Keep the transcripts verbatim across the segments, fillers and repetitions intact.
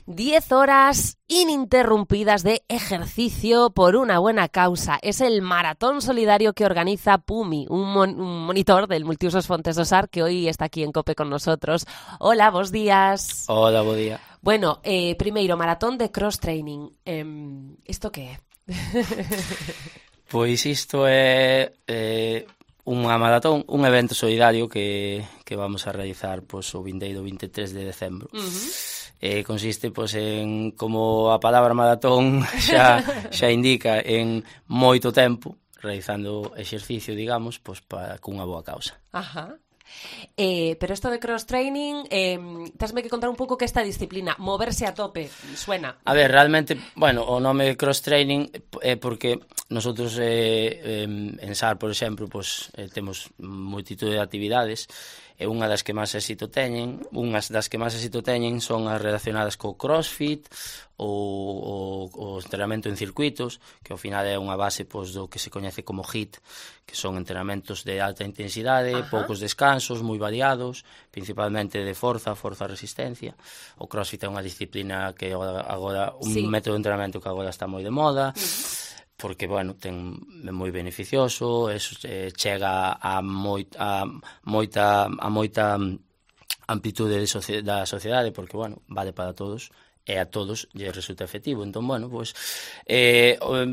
diez horas ininterrumpidas de ejercicio por una buena causa. Es el maratón solidario que organiza Pumi, un, mon un monitor del Multiusos Fontes do Sar, que hoy está aquí en COPE con nosotros. Hola, bos días. Hola, bo día. Bueno, eh, primeiro, maratón de cross-training. Eh, isto que é? Pois isto é eh, unha maratón, un evento solidario que, que vamos a realizar pois, o vindeiro vinte e tres de decembro. Uh-huh. Eh, consiste pois, en, como a palabra maratón xa, xa indica, en moito tempo realizando exercicio, digamos, pois, para cunha boa causa. Ajá. Eh, pero isto de cross-training, eh, tesme que contar un pouco que esta disciplina, moverse a tope, suena. A ver, realmente, bueno, o nome cross-training é porque nosotros eh, eh, en S A R, por exemplo, pues, eh, temos multitude de actividades e unha das que máis éxito teñen, unhas das que máis éxito teñen son as relacionadas co crossfit ou o entrenamento en circuitos, que ao final é unha base pois, do que se coñece como HIIT, que son entrenamentos de alta intensidade, Ajá. poucos descansos, moi variados, principalmente de forza, forza-resistencia. O crossfit é unha disciplina que agora, un sí. método de entrenamento que agora está moi de moda, uh-huh. porque, bueno, ten é moi beneficioso, eso, eh, chega a, moi, a moita a moita amplitude de soci, da sociedade, porque, bueno, vale para todos, e a todos lle resulta efectivo. Entón, bueno, pois, eh,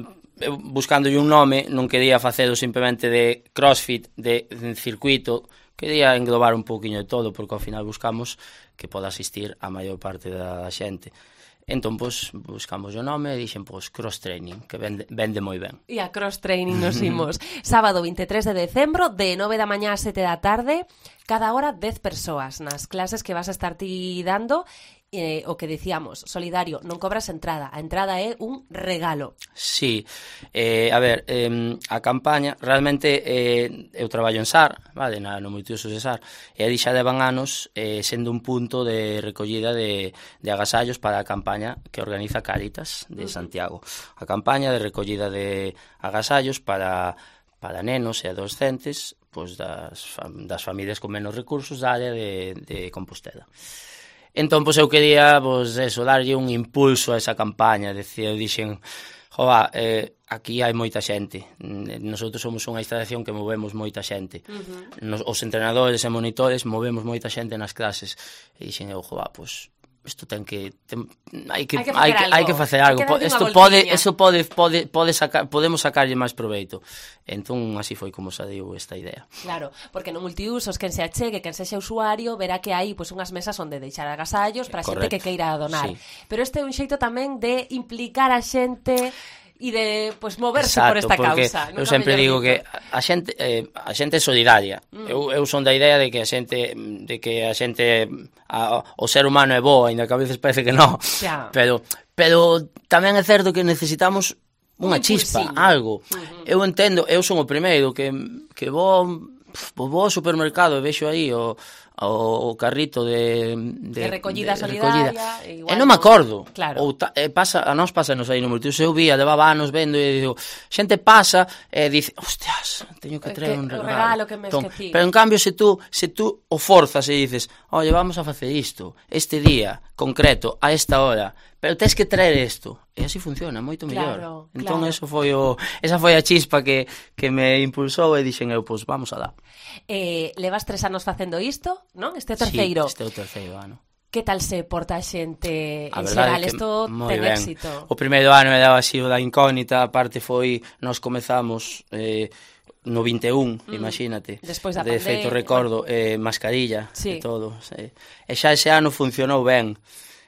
buscando un nome, non quería facelo simplemente de crossfit, de, de circuito, quería englobar un pouquiño de todo, porque ao final buscamos que poda asistir a maior parte da xente. Entón, pois, buscamos o nome e dixen, pois, cross-training, que vende, vende moi ben. E a cross-training nos imos. Sábado vinte e tres de decembro, de nove da mañá a sete da tarde, cada hora dez persoas nas clases que vas a estar ti dando. Eh, o que dicíamos, solidario, non cobras entrada, a entrada é un regalo. Sí, eh, a ver, eh, a campaña, realmente eh, eu traballo en S A R, vale, na, no Multiusos de S A R, e ali xa levan anos eh, sendo un punto de recollida de, de agasallos para a campaña que organiza Cáritas de Santiago. A campaña de recollida de agasallos para, para nenos e adolescentes pois das, das familias con menos recursos da área de, de Compostela. Entón, pois, eu quería, pois, eso, darlle un impulso a esa campaña. Decía, eu dixen, joa, eh, aquí hai moita xente. Nosotros somos unha instalación que movemos moita xente. Uh-huh. Nos, os entrenadores e monitores movemos moita xente nas clases. E dixen, eu, joa, pois, isto ten que ten, hai que hai que, hai que facer algo. Isto pode, eso pode pode pode sacar, podemos sacarlle máis proveito. Entón así foi como saiu esta idea. Claro, porque no Multiusos quen se achegue, quen sexa usuario, verá que hai pois unhas mesas onde deixar agasallos para xente que queira donar. Sí. Pero este é un xeito tamén de implicar a xente e de pois moverse Exacto, por esta porque causa. Eu sempre digo que a xente eh, a xente é solidaria. Mm. Eu eu son da idea de que a xente de que a xente a, o ser humano é bo, ainda que a veces parece que non. Yeah. Pero pero tamén é certo que necesitamos unha chispa, algo. Uh-huh. Eu entendo, eu son o primeiro que que vou vou ao supermercado e vexo aí o o, o carrito de, de, de recollida de, solidaria de igual, e non me acordo, claro. Ou ta, e pasa, a nós pasanos aí no Multiusos, eu vía, levaba anos vendo e digo, xente pasa e dice, hostias, teño que traer un regalo, regalo que me entón, esqueci. Pero en cambio se tú, se tú o forzas e dices, oye, vamos a facer isto este día concreto, a esta hora, pero tens que traer isto, e así funciona, moito mellor. Claro, entón claro. eso foi o, esa foi a chispa que, que me impulsou e dixen eu, pois vamos a dar. Eh, levas tres anos facendo isto, non? Este é o terceiro. Sí, este é o terceiro ano. Que tal se porta a xente en xeral? Isto ten ben. Éxito. O primeiro ano me daba así o da incógnita, aparte foi, nos comezamos eh, no vinte e un, mm. imagínate. Despois da de pandemia. De feito recordo, eh, mascarilla sí. e todo. Eh. E xa ese ano funcionou ben.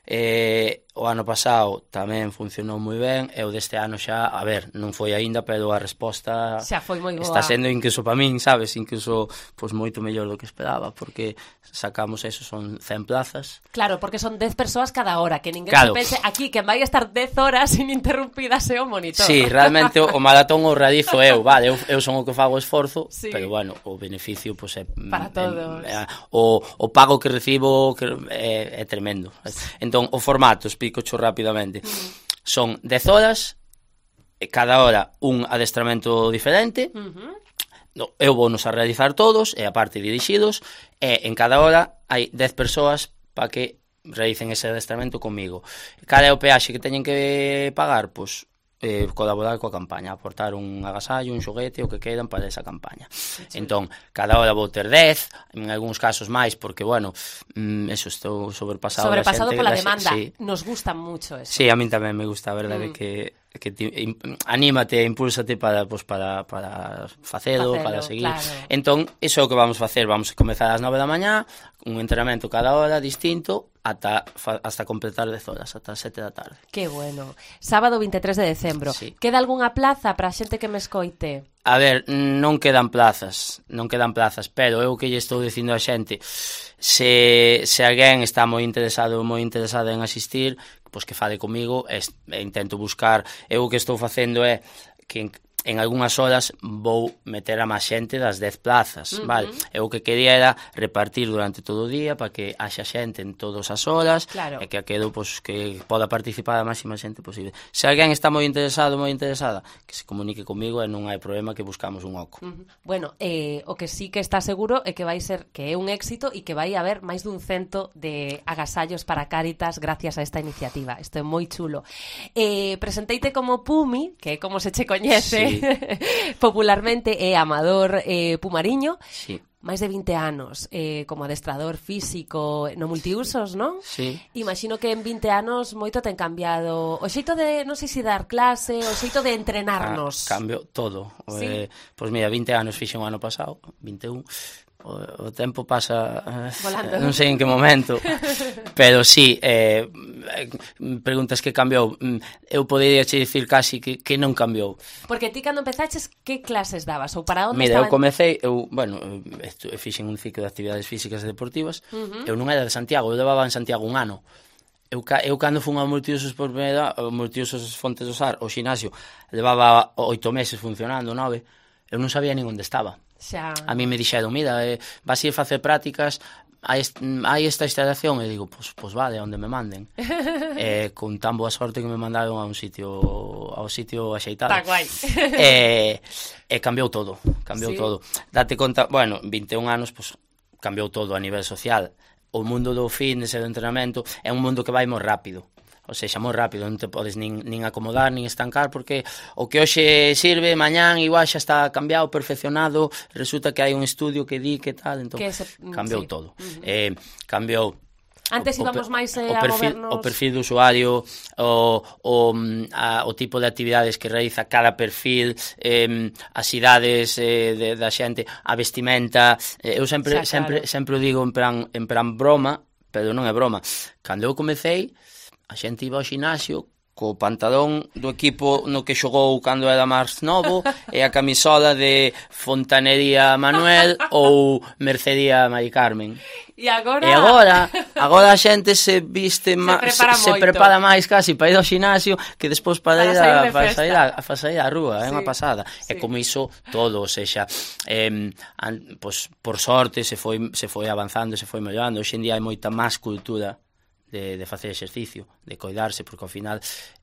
Eh, o ano pasado tamén funcionou moi ben e o deste ano xa, a ver, non foi aínda, pero a resposta xa foi moi boa. Está sendo incluso para min, sabes, incluso pois moito mellor do que esperaba, porque sacamos eso, son cen plazas. Claro, porque son dez persoas cada hora, que ninguén claro. se pense aquí que vai estar dez horas ininterrumpidas é o monitor. Sí, realmente o, o maratón o realizo eu, vale, eu, eu son o que fago o esforzo, sí. pero bueno, o beneficio pois é para todos. É, é, o, o pago que recibo que é, é tremendo. Entón, o formato, explico-cho rapidamente. Uh-huh. Son dez horas, e cada hora un adestramento diferente. Uh-huh. No, eu vou nos a realizar todos, e a parte dirixidos, e en cada hora hai dez persoas para que realicen ese adestramento comigo. Cal é o peaxe que teñen que pagar? Pois eh, colaborar coa campaña, aportar un agasallo, un xoguete, o que queiran para esa campaña. Sí, entón, cada hora vou ter dez, en algúns casos máis, porque, bueno, mm, eso, estou sobrepasado. Sobrepasado xente, pola demanda. Sí. Nos gusta mucho eso. Sí, a mí tamén me gusta, a verdade, mm. que que te, anímate, impúlsate para, pues, para, para facelo, facelo, para seguir. Claro. Entón, iso é o que vamos facer. Vamos a comezar ás nove da mañá, un entrenamento cada hora distinto, ata, hasta completar dez horas, ata as sete da tarde. Que bueno. Sábado veintitrés de decembro. Sí. Queda algunha plaza para a xente que me escoite? A ver, non quedan plazas, non quedan plazas, pero eu que lle estou dicindo a xente, se, se alguén está moi interesado ou moi interesada en asistir, pois que fale comigo, e, e intento buscar. Eu o que estou facendo é que en, en algunhas horas vou meter a máis xente das dez plazas, uh-huh. vale? Eu o que quería era repartir durante todo o día para que haxa xente en todas as horas, claro. e que aquedo, pois, que poda participar a máxima xente posible. Se alguén está moi interesado, moi interesada, que se comunique comigo e non hai problema, que buscamos un oco. Uh-huh. Bueno, eh, o que sí que está seguro é que vai ser que é un éxito e que vai haber máis dun cento de agasallos para Cáritas gracias a esta iniciativa. Isto é moi chulo. Eh, presenteite como Pumi, que é como se che coñece, sí. popularmente, é Amador eh, Pumariño. Sí. Máis de vinte anos eh, como adestrador físico no multiusos, non? Sí. Imagino que en vinte anos moito ten cambiado o xeito de, non sei se dar clase, o xeito de entrenarnos. Ah, cambio todo. Sí. Eh, pois mira, vinte anos fixe un ano pasado, vinte e un. O, o tempo pasa volando. Non sei en que momento, pero sí, eh, preguntas que cambiou. Eu poderia che dicir casi que, que non cambiou. Porque ti cando empezaches, que clases dabas? Ou para onde Mira, estaban? eu comecei, eu, bueno, fixen un ciclo de actividades físicas e deportivas. Uh-huh. Eu non era de Santiago, eu levaba en Santiago un ano. Eu, eu cando fun a Multiusos por primeira, Multiusos Fontes do Sar, o xinasio, levaba oito meses funcionando, nove. Eu non sabía nin onde estaba. Xa. A mí me dixeron, mira, eh, vas ir facer prácticas, hai, est hai esta instalación, e digo, pois pues, pues vale, onde me manden. eh, con tan boa sorte que me mandaron a un sitio ao sitio axeitado. Está guai. E eh, eh, cambiou todo, cambiou sí. todo. Date conta, bueno, vinte e un anos, pois pues, cambiou todo a nivel social. O mundo do fitness e do entrenamento é un mundo que vai moi rápido. O seja, moi rápido, non te podes nin, nin acomodar, nin estancar, porque o que hoxe sirve, mañán igual xa está cambiado, perfeccionado, resulta que hai un estudio que di que tal, entón que se, cambiou sí. todo. Uh-huh. Eh, cambiou Antes o, íbamos máis eh, o perfil, a movernos... o perfil do usuario, o, o, a, o tipo de actividades que realiza cada perfil, eh, as idades eh, de, da xente, a vestimenta. Eh, eu sempre, xa, sempre, claro. sempre o digo en plan, en plan broma, pero non é broma. Cando eu comecei, a xente iba ao xinasio co pantalón do equipo no que xogou cando era máis novo e a camisola de Fontanería Manuel ou Mercería Mari Carmen. E agora... E agora, agora a xente se viste se, ma, prepara, se, se prepara máis casi para ir ao xinasio que despois para, para ir a, para sair a, para sair á rúa, é sí. unha pasada. Sí. E como iso todo, ou seja, eh, an, pues, por sorte se foi, se foi avanzando, se foi mellorando. Hoxe en día hai moita máis cultura De, de facer exercicio, de coidarse, porque ao final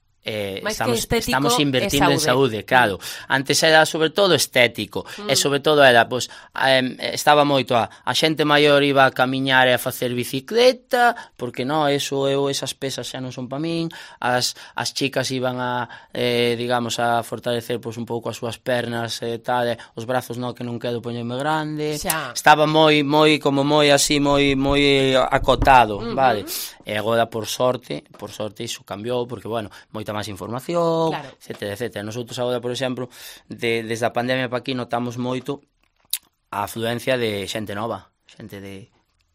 eh, estamos, estamos invertindo en saúde, claro. Antes era sobre todo estético, mm. e sobre todo era, pues, eh, estaba moito a, a xente maior iba a camiñar e a facer bicicleta, porque non, eso eu, esas pesas xa non son pa min, as, as chicas iban a, eh, digamos, a fortalecer pues, un pouco as súas pernas e eh, tal, eh, os brazos non, que non quedo poñerme grande, xa. Estaba moi, moi, como moi así, moi, moi acotado, mm-hmm. vale? E agora, por sorte, por sorte, iso cambiou, porque, bueno, moita máis información, claro. etcétera, etcétera. Nosotros agora, por exemplo, de, desde a pandemia para aquí notamos moito a afluencia de xente nova, xente de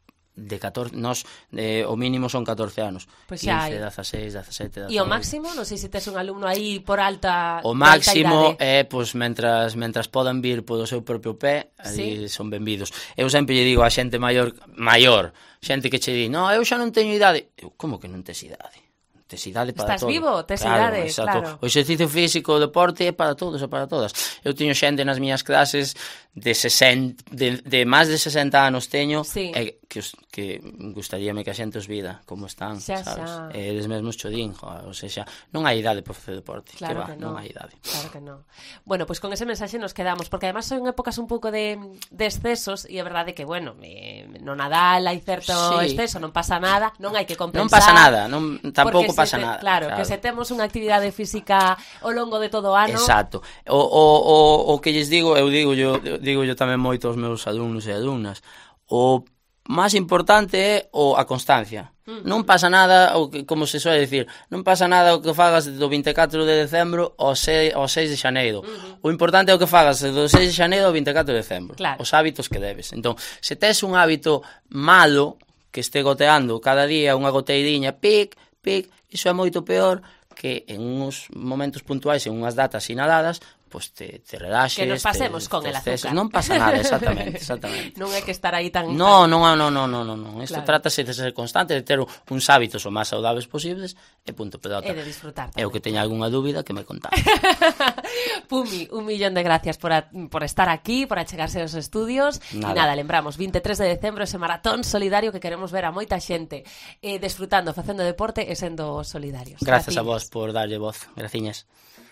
de catorce, nos de, o mínimo son catorce anos. Pues quince, dezasseis, dezasete, dezanove. E o máximo, non sei se tes un alumno aí por alta O máximo é, pois, pues, mentras mentras podan vir polo seu propio pé, aí ¿sí? son benvidos. Eu sempre lle digo a xente maior, maior, xente que che di, "No, eu xa non teño idade." Eu, como que non tes idade? tes idade para Estás todo. vivo, tes claro, idade, exacto. claro. O exercicio físico, o deporte é para todos e para todas. Eu teño xente nas miñas clases de sesenta, de, de máis de sesenta anos teño, sí. e que, os, que gustaríame que a xente os vida como están, xa, sabes? Xa. E eles mesmos chodín, o sea, non hai idade para facer deporte, claro que va, que no. non hai idade. Claro que no. Bueno, pois pues con ese mensaxe nos quedamos, porque además son épocas un pouco de, de excesos, e é verdade que, bueno, me, no Nadal hai certo sí. exceso, non pasa nada, non hai que compensar. Non pasa nada, non, tampouco pasa te, nada. Claro, claro, que se temos unha actividade física ao longo de todo o ano. Exacto. O, o, o, o que lles digo, eu digo yo, digo yo tamén moito aos meus alumnos e alumnas, o máis importante é o a constancia. Uh-huh. Non pasa nada, o que, como se suele decir, non pasa nada o que fagas do vinte e catro de decembro ao seis de xaneiro. Uh-huh. O importante é o que fagas do seis de xaneiro ao vinte e catro de decembro. Claro. Os hábitos que debes. Entón, se tes un hábito malo que este goteando cada día unha goteidiña, pic, pic, iso é moito peor que en uns momentos puntuais, en unhas datas sinaladas, pois te, te relaxes. Que nos pasemos te, con te el azúcar. Ceses. Non pasa nada, exactamente, exactamente. Non hai que estar aí tan... No, non, non, non, non, non. Isto claro. trátase de ser constante, de ter uns hábitos o máis saudables posibles e punto pelota. E de disfrutar tamén. E o que teña algunha dúbida que me contade. Pumi, un millón de gracias por, a, por estar aquí, por achegarse aos estudios. Nada. E nada, lembramos, vinte e tres de decembro, ese maratón solidario que queremos ver a moita xente eh, desfrutando, facendo deporte e sendo solidarios. Grazas Gracias a vos por darlle voz. Graciñas.